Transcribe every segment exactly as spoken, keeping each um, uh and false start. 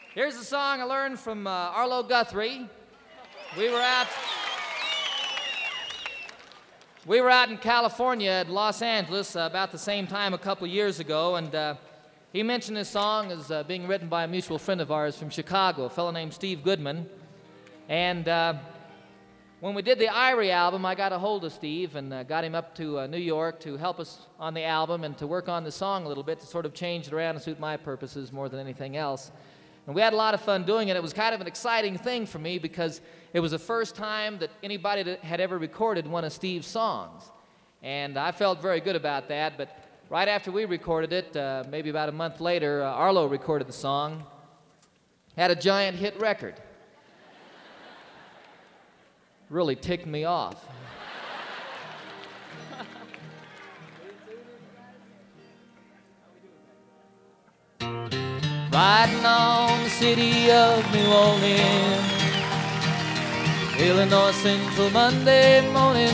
Here's a song I learned from uh, Arlo Guthrie. We were out. We were out in California at Los Angeles uh, about the same time a couple years ago, and uh, he mentioned this song as uh, being written by a mutual friend of ours from Chicago, a fellow named Steve Goodman. And uh, when we did the Irie album, I got a hold of Steve and uh, got him up to uh, New York to help us on the album and to work on the song a little bit to sort of change it around to suit my purposes more than anything else. And we had a lot of fun doing it. It was kind of an exciting thing for me because it was the first time that anybody that had ever recorded one of Steve's songs. And I felt very good about that, but right after we recorded it, uh, maybe about a month later, uh, Arlo recorded the song, had a giant hit record. Really ticked me off. Riding on the city of New Orleans, Illinois Central Monday morning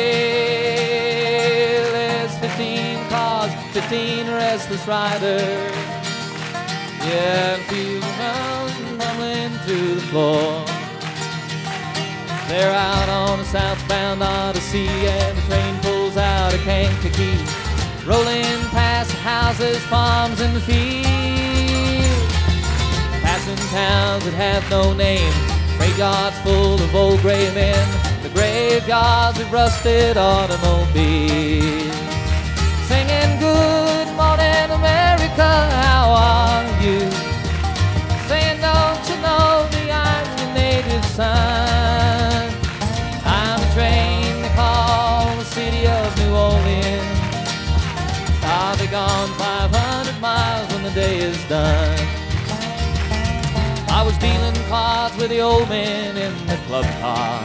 rail. There's fifteen cars, fifteen restless riders. Yeah, and feel the mountain tumbling through the floor. They're out on a southbound Odyssey, and the train pulls out of Kankakee, rolling past the houses, farms, and the fields, passing towns that have no name, freight yards full of old gray men, the graveyards of rusted automobiles, singing good morning America, how are you? Saying don't you know me, I'm your native son. I'm a train they call the city of New Orleans. I'll be gone five hundred miles when the day is done. I was dealing cards with the old men in the club car.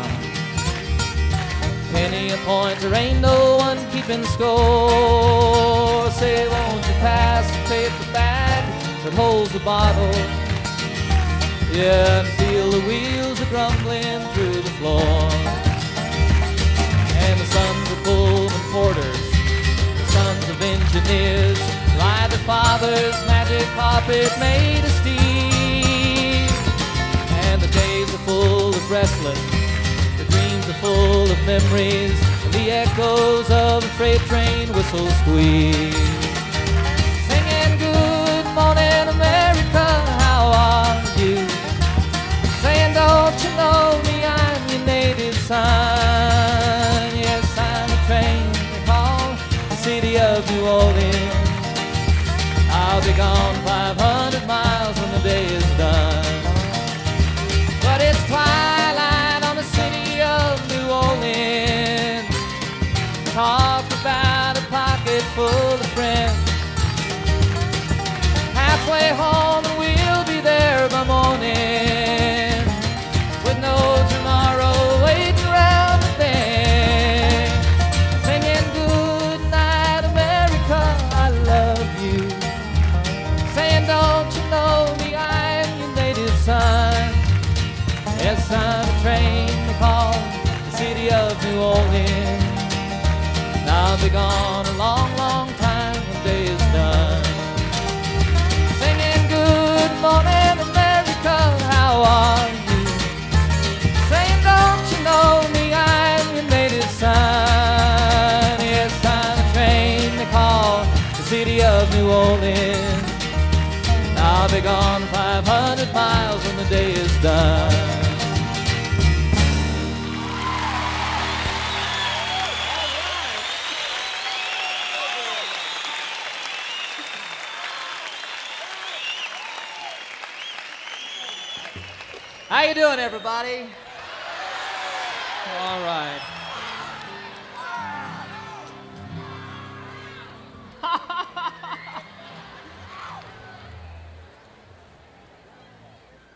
Penny a point, there ain't no one keeping score. Say, won't you pass the paper bag that holds the bottle? Yeah, and feel the wheels are grumbling through the floor. And the sons of Pullman porters, the sons of engineers, ride their father's magic carpet made of steel. And the days are full of wrestling, the dreams are full of memories, and the echoes of a freight train whistle squeal. Singing good morning America, how are you? Saying don't you know me, I'm your native son. Yes, I'm a train they call the city of New Orleans. I'll be gone five hundred miles when the day is done. But it's twilight on the city of New Orleans. Talk about a pocket full of friends. Halfway home and we'll be there by morning, with no tomorrow waiting around the bend. Singing good night America, I love you. Saying don't you know me, I'm your native son. Yes, I'm a train they call the city of New Orleans. And I'll be gone a long, long time when the day is done. Singing good morning America, how are you? Saying don't you know me, I'm your native son. Yes, I'm a train they call the city of New Orleans. And I'll be gone five hundred miles when the day is done. How you doing, everybody? All right.